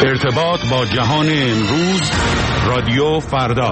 ارتباط با جهان امروز، رادیو فردا.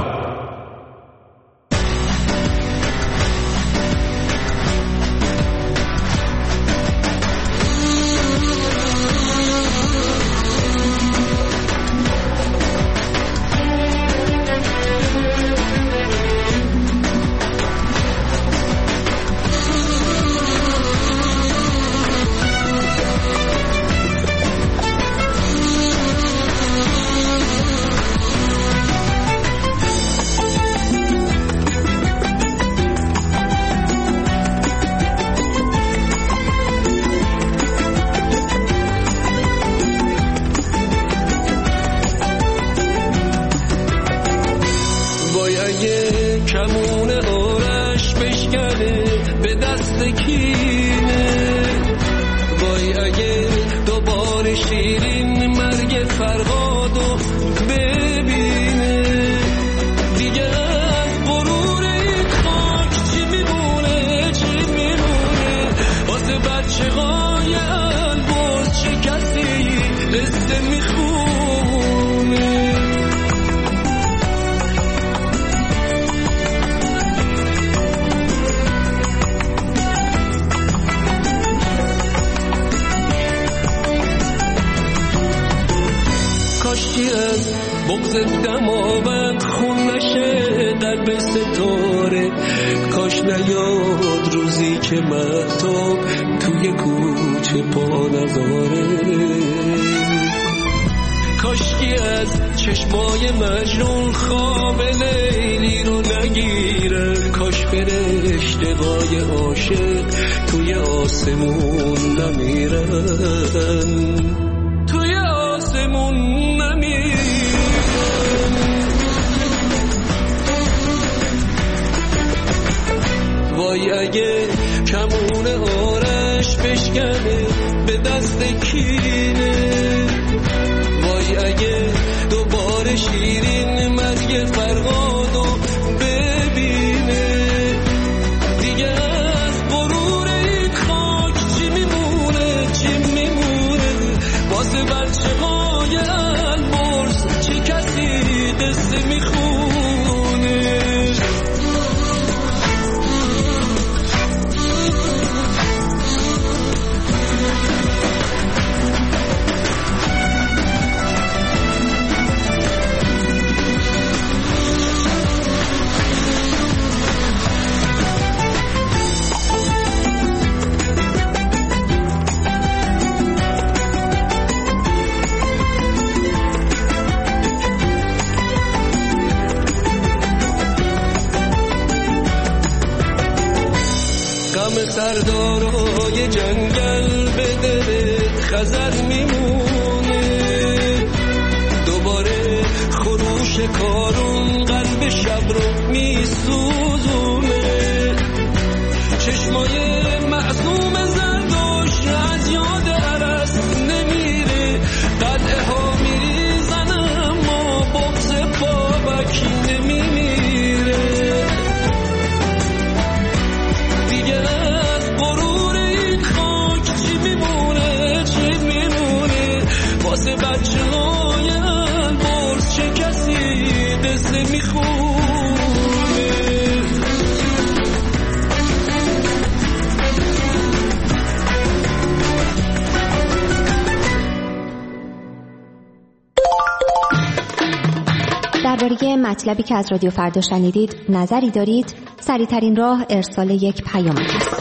مطلبی که از رادیو فردا شنیدید نظری دارید؟ سریع‌ترین راه ارسال یک پیام است.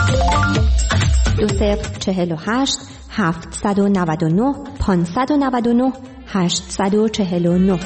2048 799 599 849.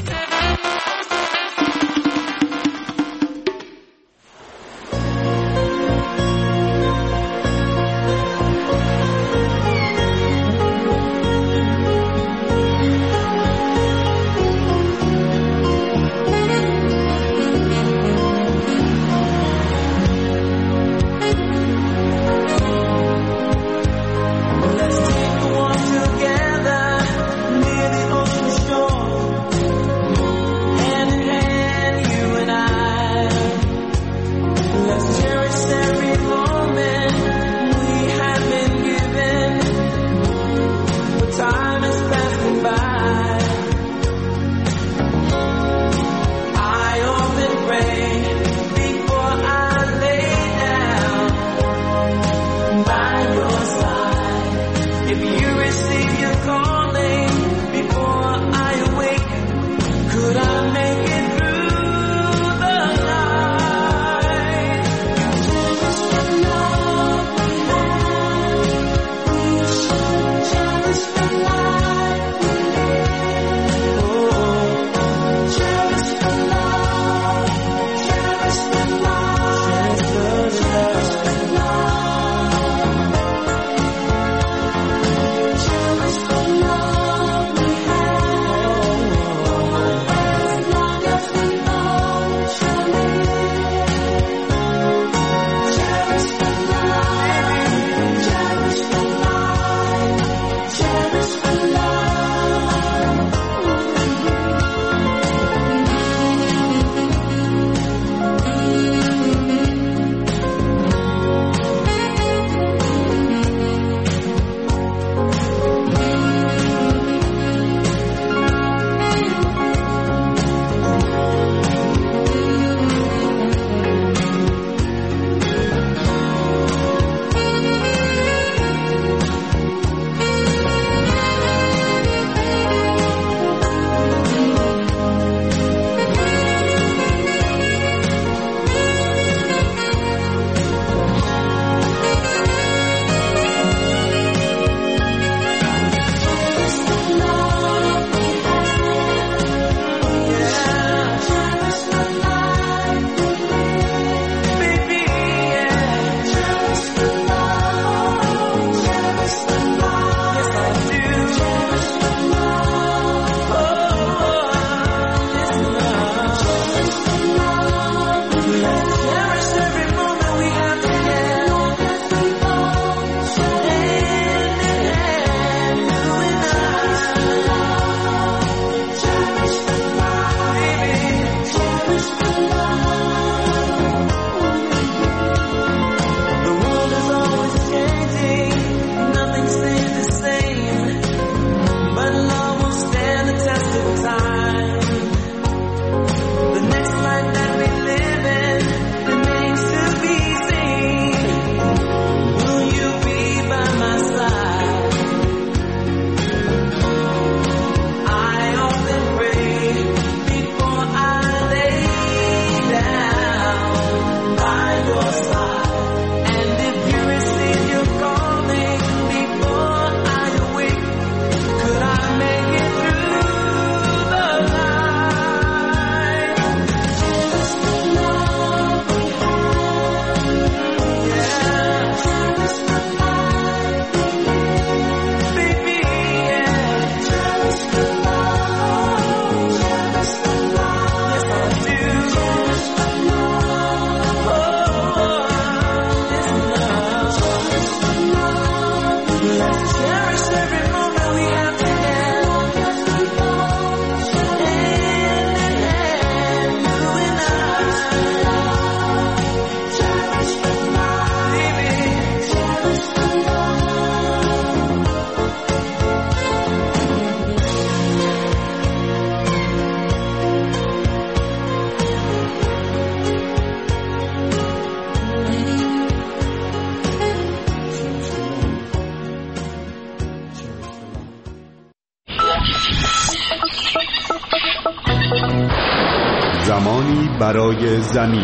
زمانی برای زمین.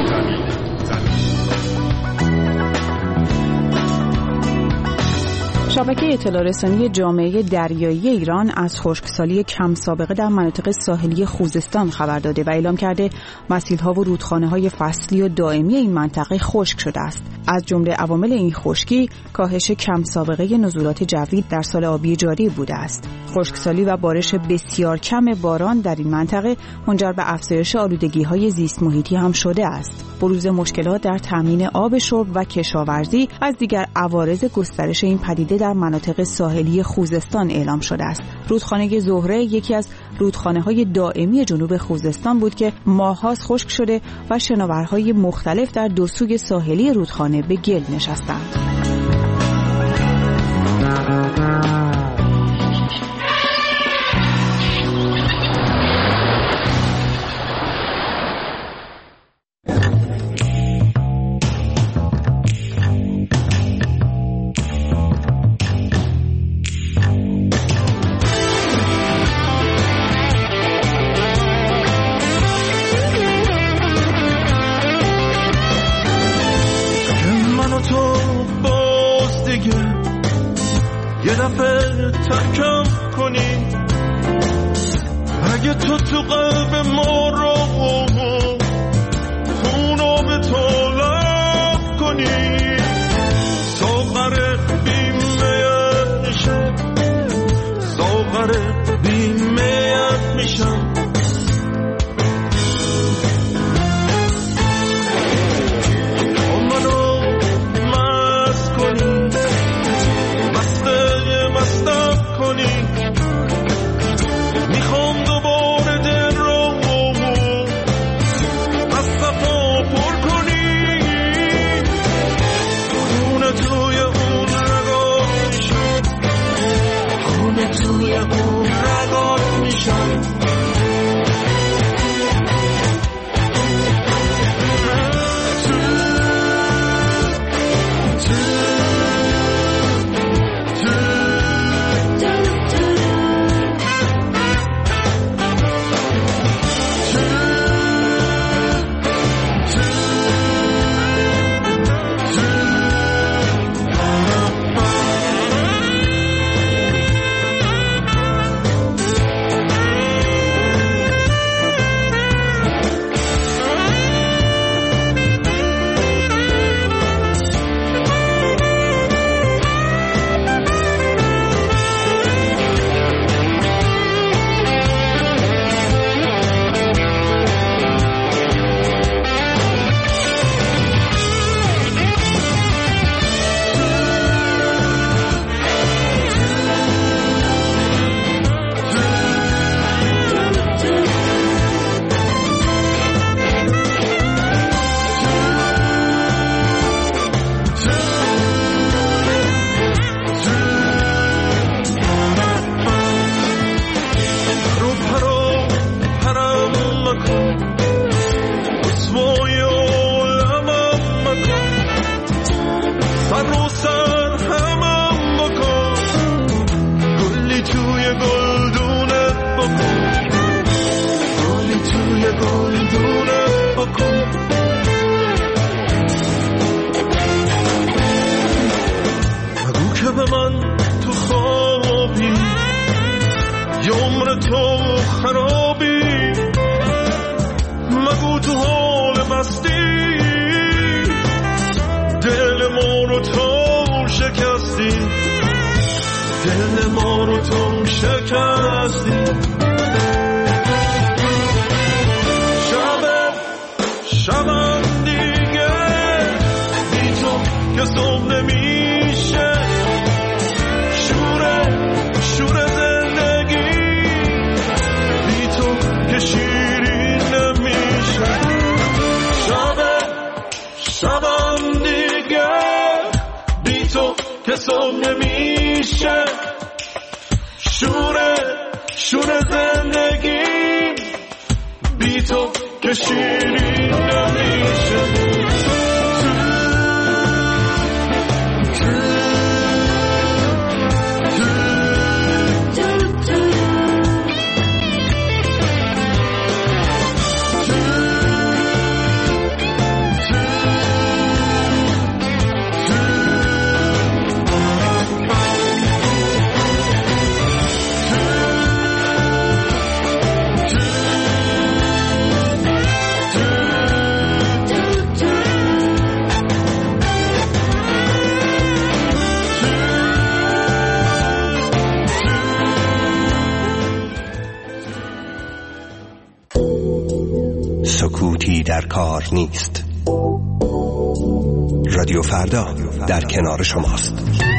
شبکه اطلاع رسانی جامعه دریایی ایران از خشکسالی کم سابقه در مناطق ساحلی خوزستان خبر داده و اعلام کرده مسیل‌ها و رودخانه‌های فصلی و دائمی این منطقه خشک شده است. از جمله عوامل این خشکی کاهش کم سابقه نزولات جوی در سال آبی جاری بوده است. خشکسالی و بارش بسیار کم باران در این منطقه منجر به افزایش آلودگی‌های زیست محیطی هم شده است. بروز مشکلات در تامین آب شرب و کشاورزی از دیگر عوارض گسترش این پدیده در مناطق ساحلی خوزستان اعلام شده است. رودخانه زهره یکی از رودخانه‌های دائمی جنوب خوزستان بود که ماه‌هاست خشک شده و شناورهای مختلف در دو سوی ساحلی رودخانه به گل نشستند. یه دفعه ترکم کنی اگه تو قلب ما رو خونو به طلب کنی ساغر بیمیت میشم ساغر بیمیت میشم منو مست کنی مستم کنی میخوام دوباره دل رو از صفا پر کنی خونه توی اون رگات میشم خونه توی اون رگات میشم شور زندگی بی تو که شیرین نمیشه سکوتی در کار نیست. رادیو فردا در کنار شماست.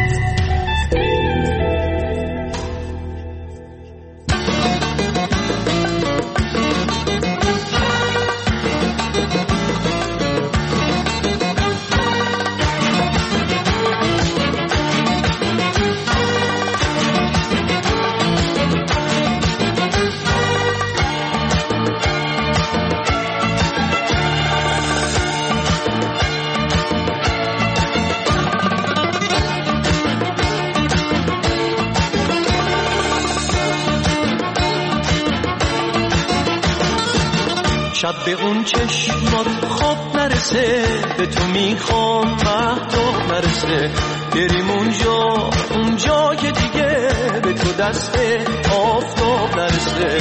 شب به اون چشمات خواب نرسه، به تو میخوام مهتاب نرسه، بریم اونجا که دیگه به تو دست آفتاب نرسه.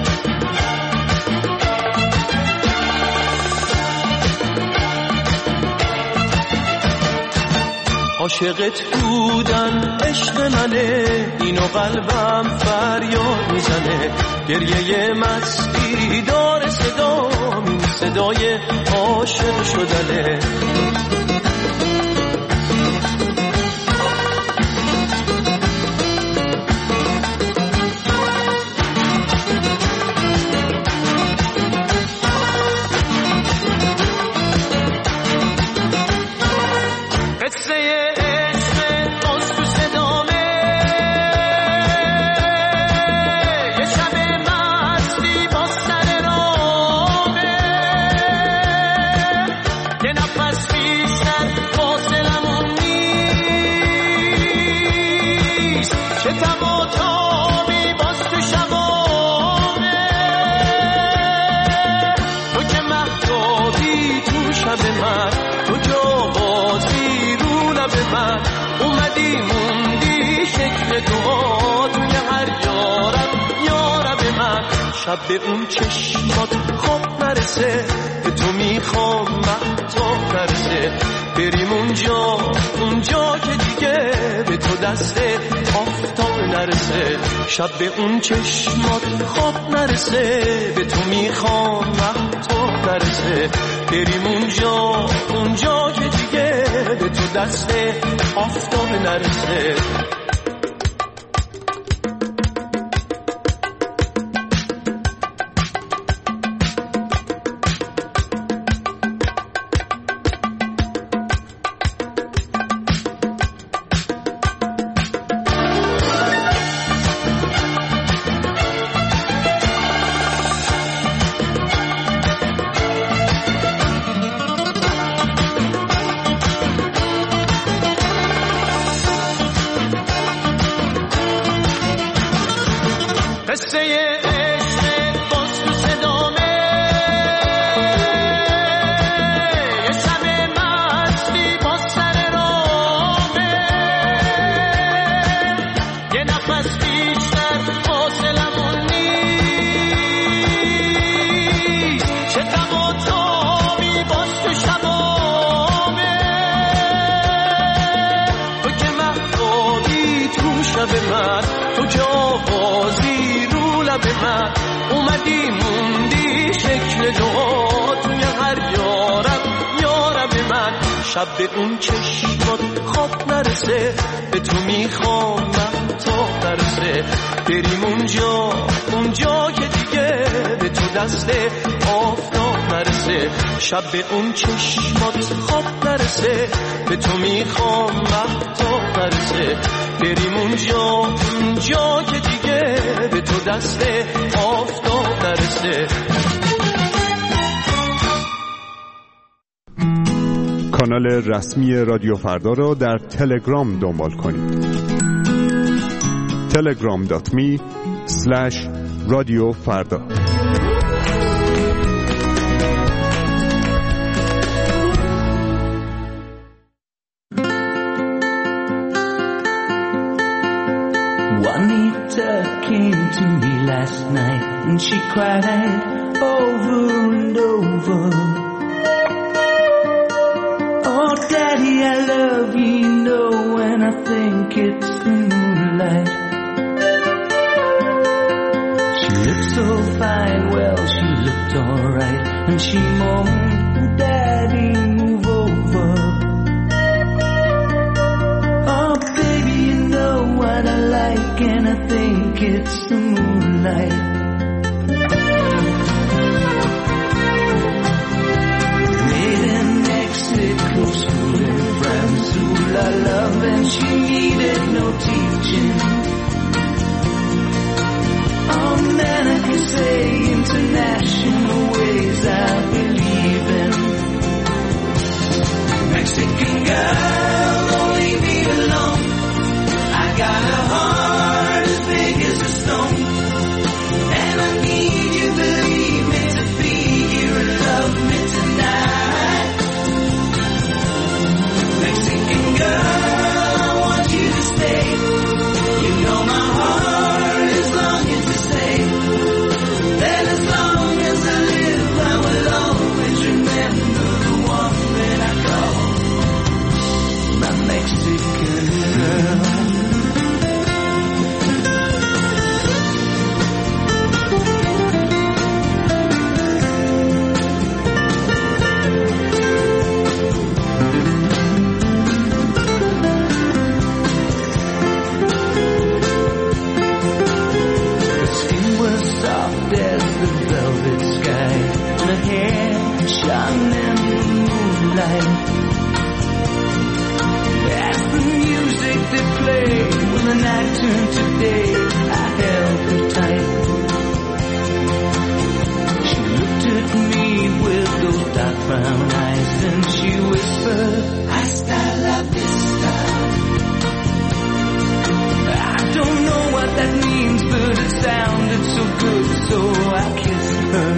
عاشقت بودن عشق منه، اینو قلبم فریاد میزنه، گریه مستی داره صدام، این صدای عاشق شدنه. شب به اون چشمات خواب نرسه، به تو میخوام مهتاب نرسه، بریم اونجا که دیگه به تو دست آفتاب نرسه. شب به اون چشمات خواب نرسه، به تو میخوام مهتاب نرسه، بریم اونجا که دیگه به تو دست آفتاب نرسه. تو که آوازی رو لب من، اومدی موندی شکل دعا توی هر یارم من. شب به اون چشمات خواب نرسه، به تو میخوام مهتاب نرسه، بریم اونجا که دیگه به تو دست آفتاب نرسه. شب به اون چشمات خواب نرسه، به تو میخوام مهتاب نرسه، بریم اونجا که دیگه به تو دست آفتاب نرسه. کانال رسمی رادیو فردا را در تلگرام دنبال کنید. telegram.me/رادیو فردا. Juanita came to me last night and she cried over and over, oh daddy I love you, you know, and I think it's the moonlight. She looked so fine, well she looked alright, and she moaned, Daddy, move over. Oh, baby, you know what I like, and I think it's the moonlight. Made in Mexico, schooling friends who I love, and she needed no teaching. Oh man, I can say international ways I believe in. Mexican girl, don't leave me alone. I got a heart as big as a stone, and I need you, believe me, to be here and love me tonight. Mexican girl, I want you to stay. You know my heart is longing to stay. That as long as I live, I will always remember the one that I call my Mexican girl. Soft as the velvet sky, her hair shone in the moonlight. As the music that played when the night turned to day, I held her tight. She looked at me with those dark brown eyes, and she whispered, Hasta la vista. I don't know what that means, but it sounded so good, so I kissed her.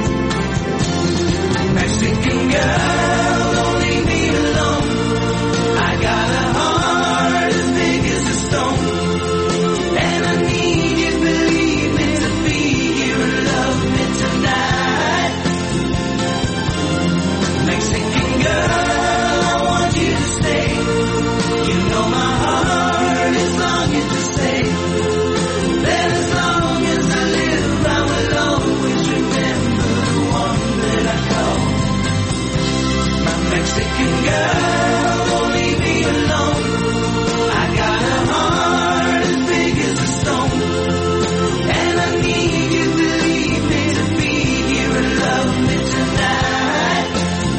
Mexican girl, don't leave me alone. I got a heart as big as a stone, and I need you, believe me, to be here and love me tonight. Mexican girl, I want you to stay. You know my heart is longing to stay. That as long as I live, I will always remember the one that I call my Mexican girl. Don't leave me alone. I got a heart as big as a stone, and I need you, believe me, to be here and love me tonight.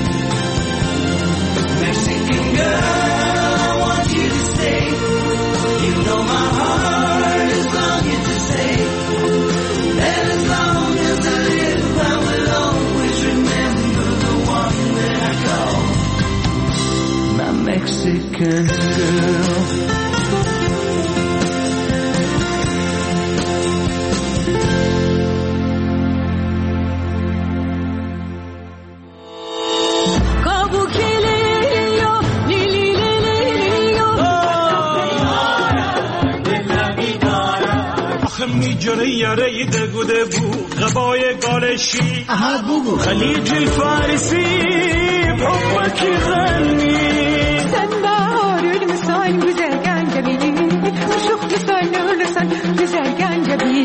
Mexican girl, I want you to stay. You know my heart is longing to stay. And as long as I live, I will always remember the one that I call my Mexican girl. میجره یاره دگوده بو غبای گالشی خلیج الفارسی بحبك غني سنبار المسان güzelgen جبين وشوف لسان güzelgen جبين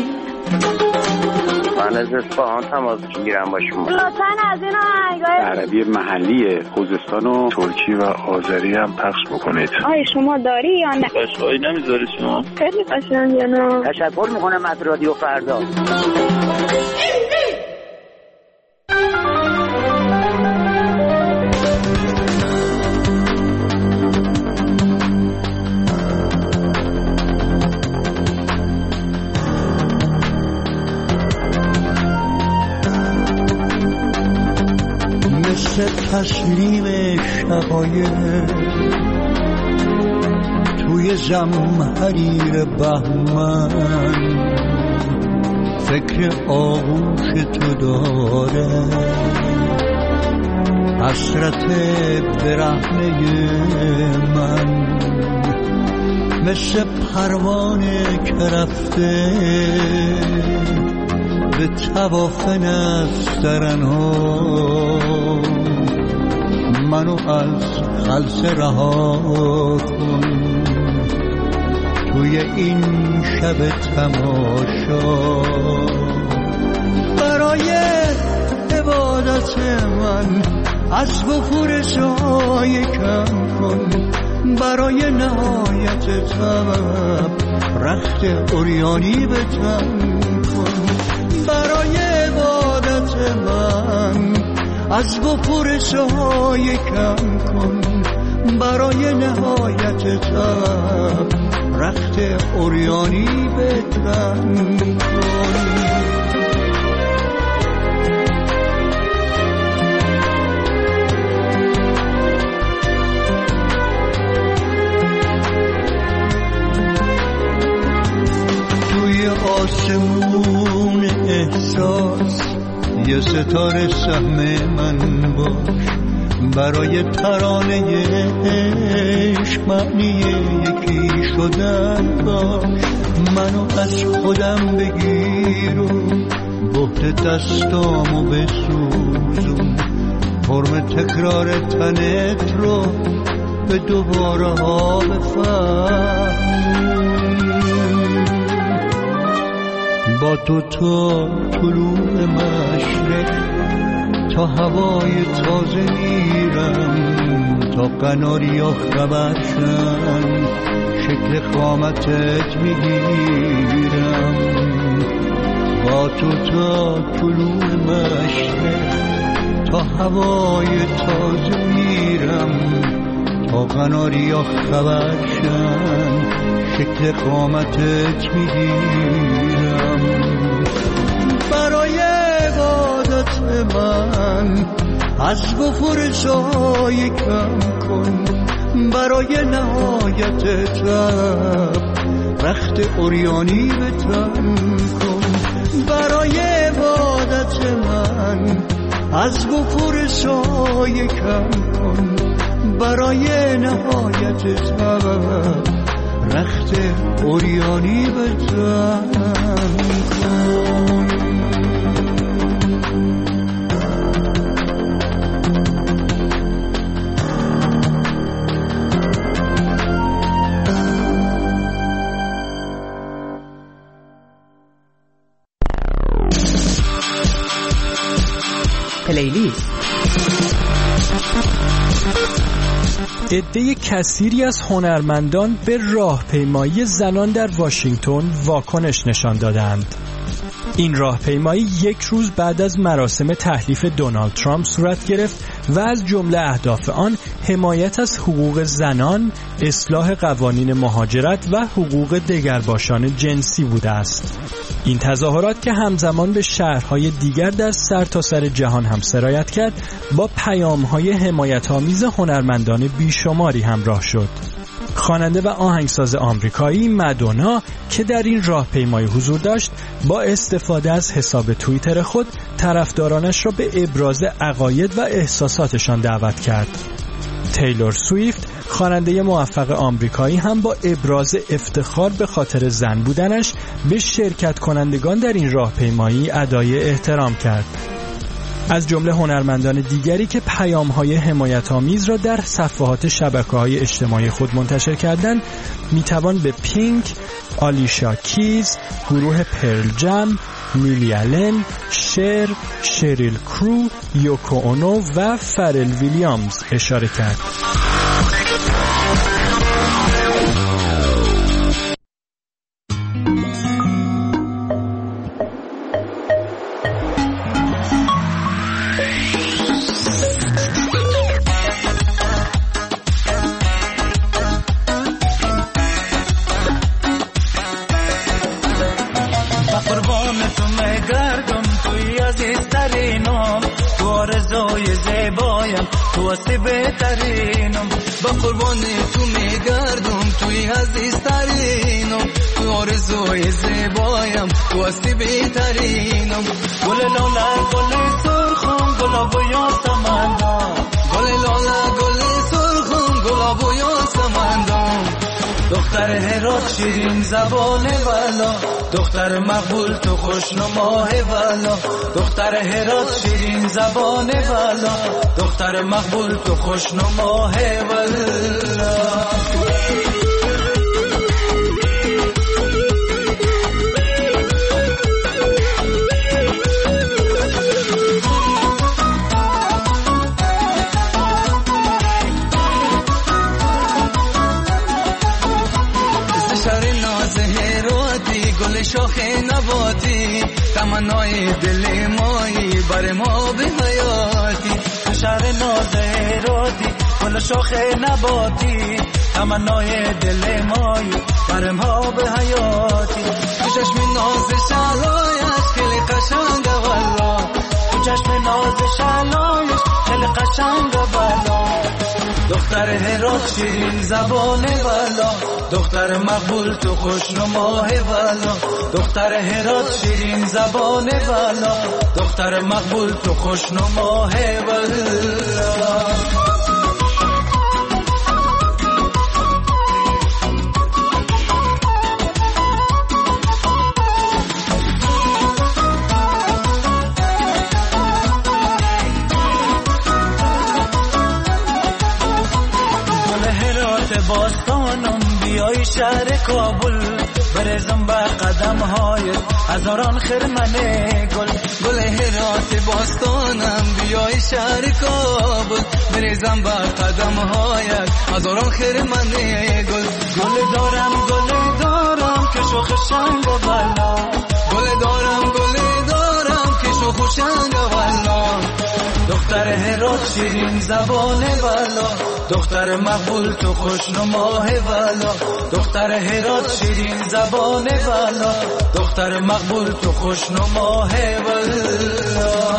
من از اصفهان تماس میگیرم با شما. لطفاً از این آهنگای عربی محلی خوزستان و ترکی و آذری هم پخش بکنید. آیا شما داری یا نه؟ قشقایی نمیذاری شما؟ خیلی قشنگه نه؟ تشکر میکنم از رادیو فردا. تسلیم شقایق توی زمحریر بهمن فکر آغوش تو داره حسرت برهنه من مثل پروانه که رفته به طواف نسترنها منو از خلسه رها کن توی این شب تماشا برای عبادت من از بپرسای کم کن برای نهایت طلب رخت عریانی به تن کن برای عبادت من از بپرسای کم کن برای نهایت طلب رخت عریانی به تن کن آسمون احساس یه ستاره سهم من باش برای ترانه عشق معنی یکی شدن باش منو از خودم بگیر و بهت دستامو بسوزون فرم تکرار تنت رو به دوباره ها بفهم با تو تا طلوع مشرق تا هوای تازه میرم تا قناریا خبرشن شکل قامتت میگیرم با تو تا طلوع مشرق تا هوای تازه میرم تا قناریا خبرشن شکل قامتت میگیرم برای عبادت من از بپرسای کم کن برای نهایت طلب رخت عریانی به تن کن برای عبادت من از بپرسای کم کن برای نهایت طلب رخت عریانی به تن کن پلیلیست. عده کثیری از هنرمندان به راهپیمایی زنان در واشنگتن واکنش نشان دادند. این راهپیمایی یک روز بعد از مراسم تحلیف دونالد ترامپ صورت گرفت و از جمله اهداف آن حمایت از حقوق زنان، اصلاح قوانین مهاجرت و حقوق دگرباشان جنسی بوده است. این تظاهرات که همزمان به شهرهای دیگر در سرتاسر جهان هم سرایت کرد، با پیام‌های حمایت‌آمیز هنرمندان بیشماری همراه شد. خواننده و آهنگساز آمریکایی مادونا که در این راهپیمایی حضور داشت، با استفاده از حساب توییتر خود طرفدارانش را به ابراز عقاید و احساساتشان دعوت کرد. تیلور سویفت، خواننده موفق آمریکایی، هم با ابراز افتخار به خاطر زن بودنش به شرکت کنندگان در این راهپیمایی ادای احترام کرد. از جمله هنرمندان دیگری که پیام‌های حمایت‌آمیز را در صفحات شبکه‌های اجتماعی خود منتشر کردند میتوان به پینک، آلیشا کیز، گروه پرل جم، لیلی آلن، شر، شریل کرو، یوکو اونو و فرل ویلیامز اشاره کرد. تو هستی بهترینم با قربان تو میگردم توی عزیزترینم تو آرزوی زیبایم تو هستی بهترینم گل لاله گل سرخم گلاب و یاسمندم گل لاله گل سرخم گلاب و یاسمندم دختر هرات شیرین زبان والا دختر مقبول تو خوشنماه والا دختر هرات شیرین زبان والا دختر مقبول تو خوشنماه والا تمنای دل مایی بر ما به حیاتی تو شهر نازراتی گل شاخ نباتی تمنای دل مایی بر ما به حیاتی تو چشم ناز شلایش خیلی قشنگه والا تو چشم ناز شلایش خیلی قشنگه والا دختر هرات شیرین زبانه والا دختر مقبول تو خوشنماه والا دختر هرات شیرین زبانه والا دختر مقبول تو خوشنماه والا باستانم بیای شهر کابل برزم به قدم های هزاران خرمنه گل گل هرات باستانم بیای شهر کابل برزم به قدم های هزاران خرمنه گل گل دارم که شوخ شنگ بالا گل دارم که شوخ شنگ بالا دختر هرات شیرین زبانه والا دختر مقبول تو خوشنماه والا دختر هرات شیرین زبانه والا دختر مقبول تو خوشنماه والا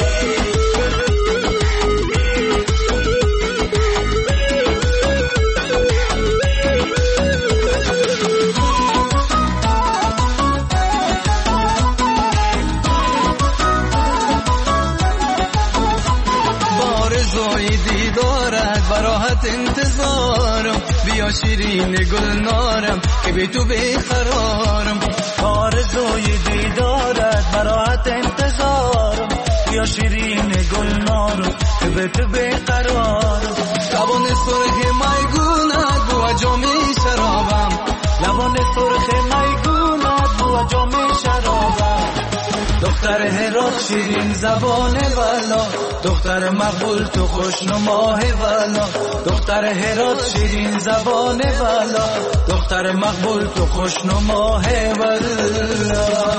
براحت انتظارم بیا شیرین گلنارم که به تو بیقرارم آرزوی دیدارت براحت انتظارم بیا شیرین گلنارم که به تو بیقرارم لبان سرخ میگونت بو جام شرابم لبان سرخ میگونت بو جام شرابم دختر هرات شیرین زبانه والا دختر مقبول تو خوشنماه والا دختر هرات شیرین زبانه والا دختر مقبول تو خوشنماه والا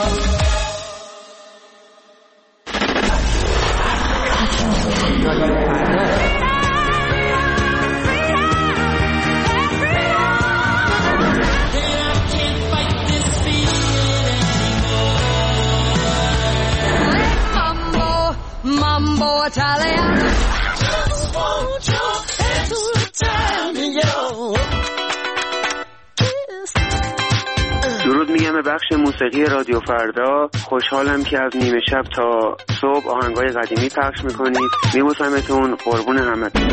درود میگم به بخش موسیقی رادیو فردا. خوشحالم که از نیمه شب تا صبح آهنگای قدیمی پخش میکنید. میبوسمتون، قربون همتون.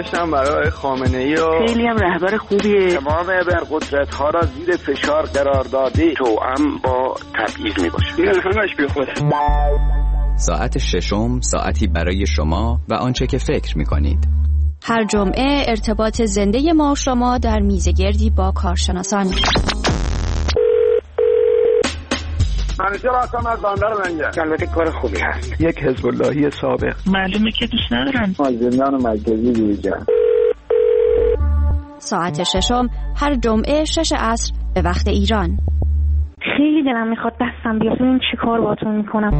داشتم برای خامنه‌ای و خیلی هم رهبر خوبیه. تمام ابرقدرت‌ها را زیر فشار قرار داده، توأم با تبعیض میباشه. این همش بیخوده. ساعت ششم، ساعتی برای شما و آنچه که فکر می‌کنید. هر جمعه ارتباط زنده ما و شما در میزگردی با کارشناسان. منیجر هستم از بندر منجر. البته کار خوبی هست. یک حزب اللهی سابق. معلومه که دوست ندارن. از زندان مرکزی بیرون. ساعت ششم هر جمعه 6 عصر به وقت ایران. خیلی دلم میخواد دستم بیاد ببینم چی کار باهاتون میکنم.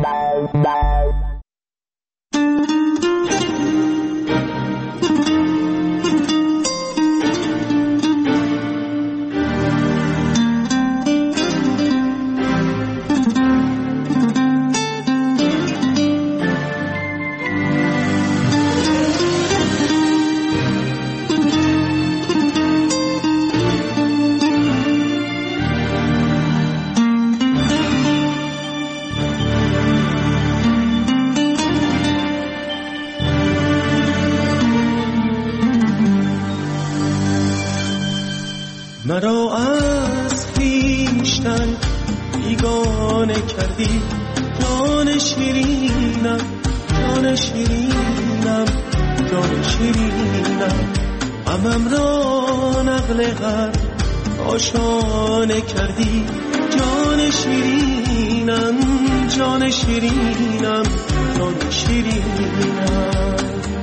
مرا از خویشتن بیگانه کردی، جان شیرینم، جان شیرینم، جان شیرینم. غمم را نقل غم آشانه کردی، جان شیرینم، جان شیرینم، جان شیرینم.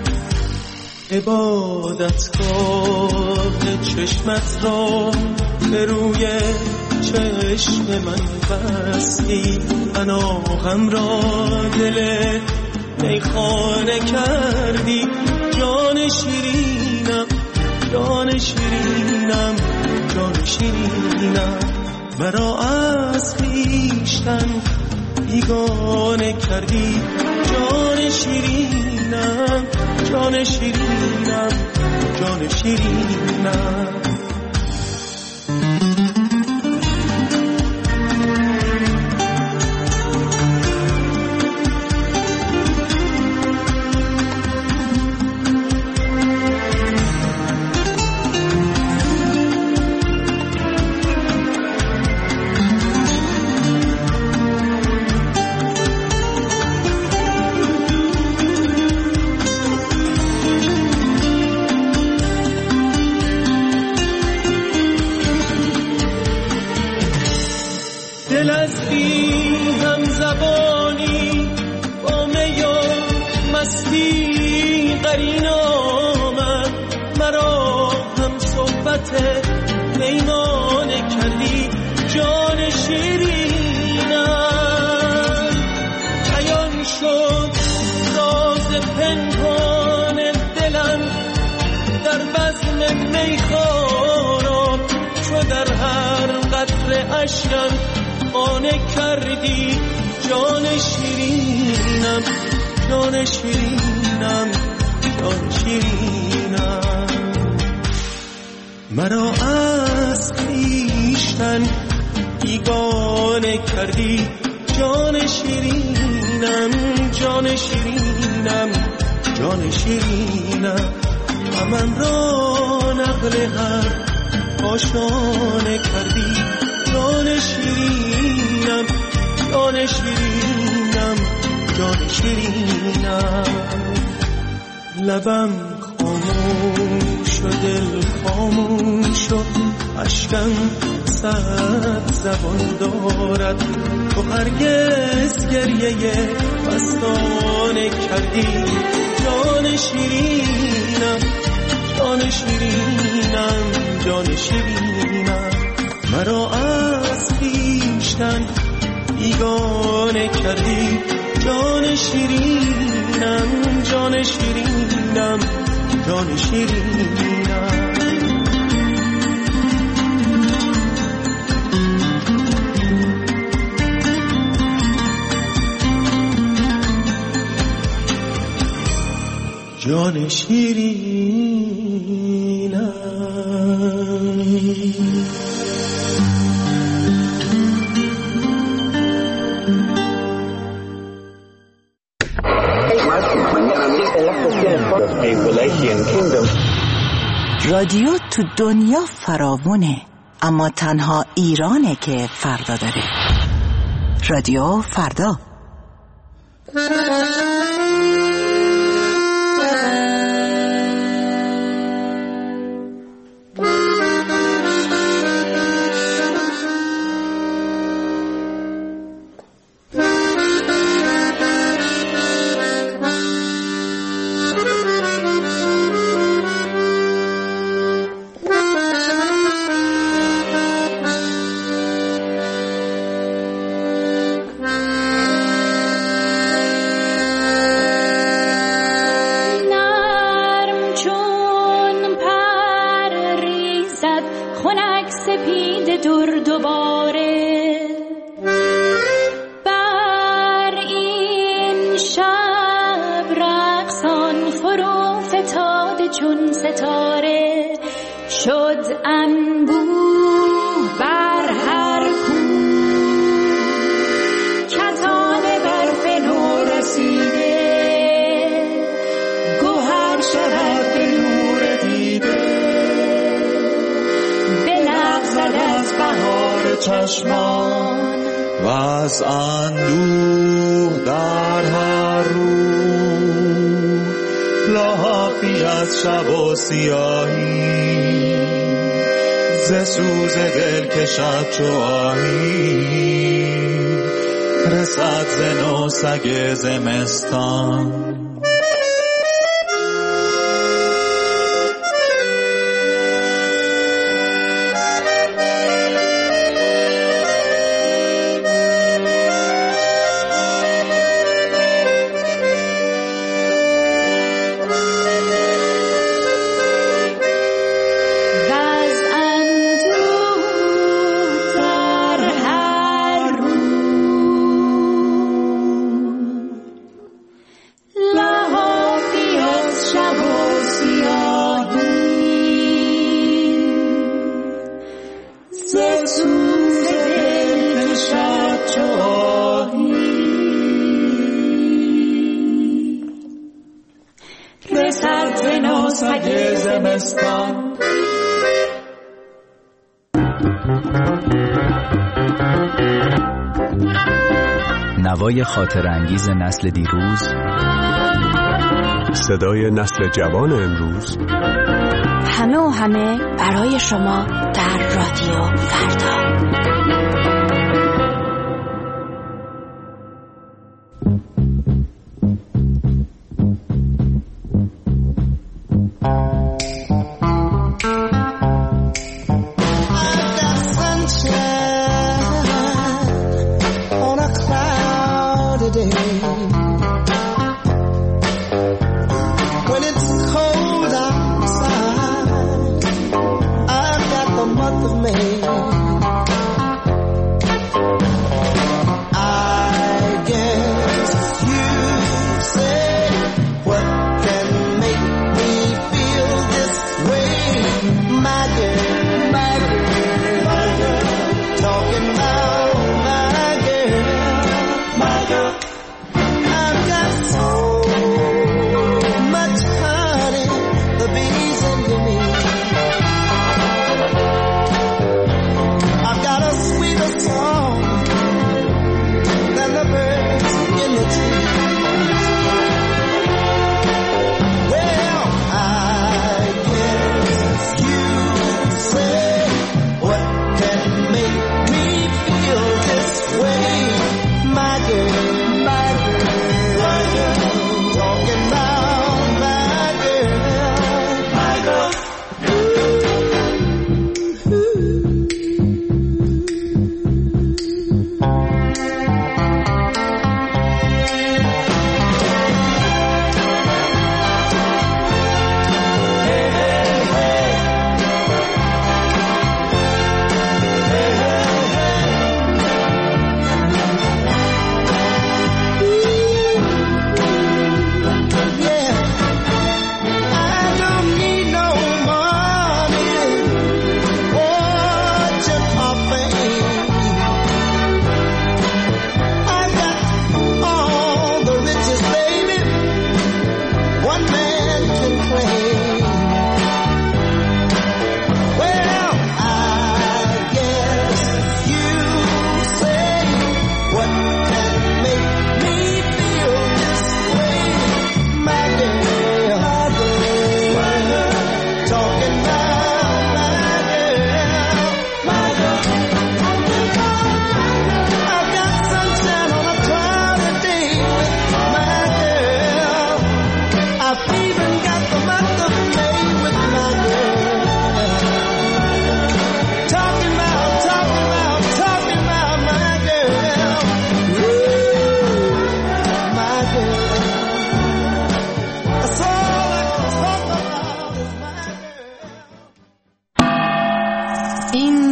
عبادتگاه چشمت را به روی چشم من بستی، پناهم را دل میخانه کردی، جان شیرینم، جان شیرینم، جان شیرینم. مرا از خویشتن بیگانه کردی، جان شیرینم، جان شیرینم، جان شیرینم. دل از بی هم زبانی با می و مستی قرین آمد، مرا هم صحبت میمانه کردی، جان شیرینم. عیان شد راز پنهان دلم در بزم میخوارم، چو در هر قطره اشکم خانه کردی، جان شیرینم، جان شیرینم، جان شیرینم. مرا از خویشتن بیگانه کردی، جان شیرینم، جان شیرینم، جان شیرینم. غمم را نقل هر آشانه کردی، جان شیرینم، جان شیرینم، جان شیرینم. لبم خاموش و دل خاموش و اشکم صد زبان دارد، تو هرگز گریه مستانه کردی، جان شیرینم، جان شیرینم، جان شیرینم. مرا از خویشتن بیگانه کردی، جان شیرینم، جان شیرینم، جان شیرینم. جان شیرینم. Mañana mismo en las cuestiones de Appalachian Kingdom رادیو تو دنیا فراوونه، اما تنها ایرانه که فردا داره. رادیو فردا. و از اندوه در هر رو لحافی از شب و سیاهی ز سوز دل کشد چو آهی رسد ز نو سگ زمستان نوای خاطر انگیز نسل دیروز، صدای نسل جوان امروز، همه و همه برای شما در رادیو فردا.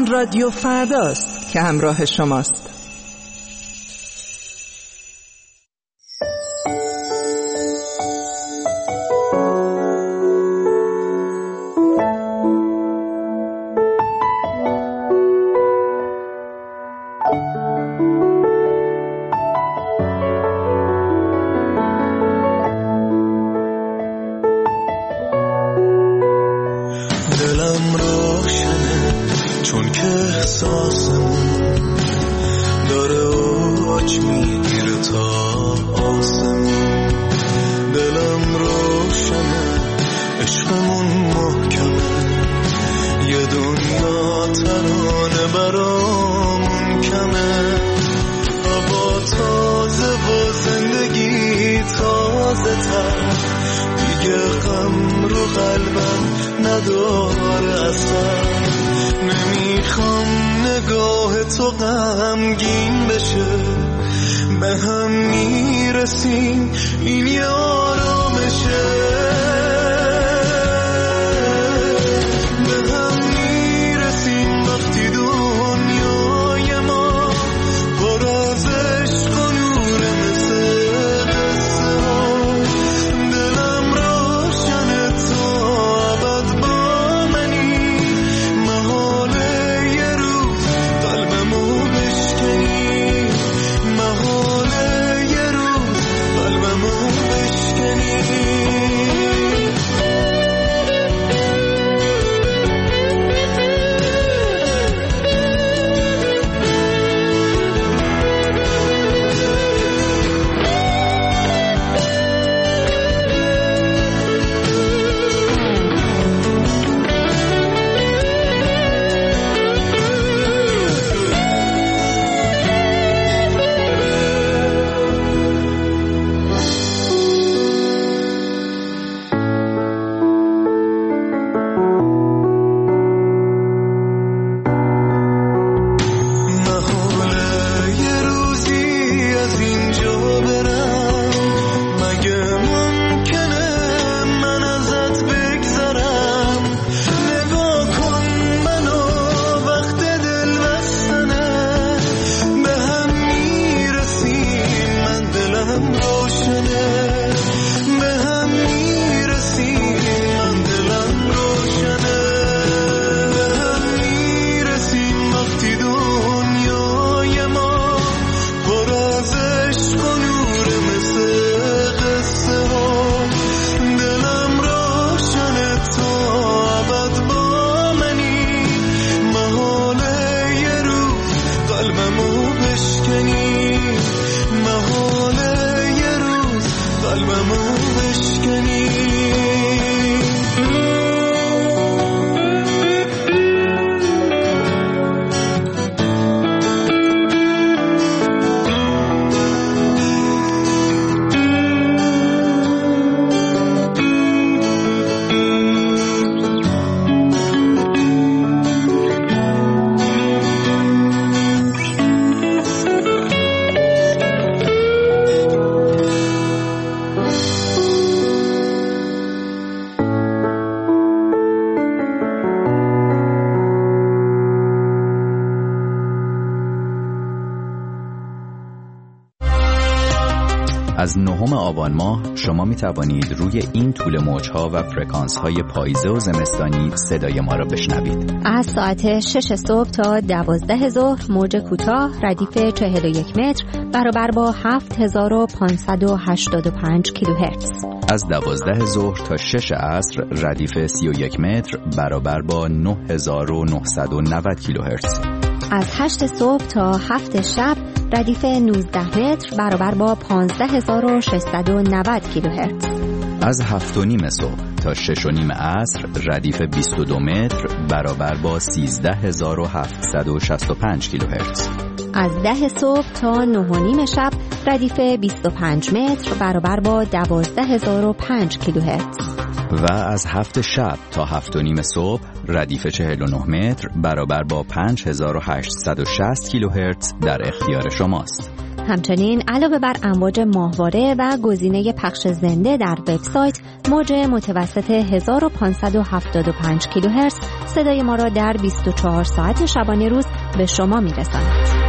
رادیو فرداست که همراه شماست. از 9 آبان ماه شما می توانید روی این طول موجها و فرکانس های پاییزه و زمستانی صدای ما را بشنوید. از ساعت 6 صبح تا 12 ظهر موج کوتاه ردیف 41 متر برابر با 7585 کیلوهرتز. از 12 ظهر تا 6 عصر ردیف 31 متر برابر با 9990 کیلوهرتز. از 8 صبح تا 7 شب ردیف 19 متر برابر با 15690 کیلوهرتز. از 7:30 صبح تا 6:30 عصر ردیف 22 متر برابر با 13765 کیلوهرتز. از 10 صبح تا 9:30 شب ردیف 25 متر برابر با 12005 کیلوهرتز. و از 7 شب تا 7:30 صبح ردیف 49 متر برابر با 5860 کیلوهرتز در اختیار شماست. همچنین علاوه بر امواج ماهواره و گزینه پخش زنده در وبسایت، موج متوسط 1575 کیلوهرتز صدای ما را در 24 ساعت شبانه روز به شما می‌رساند.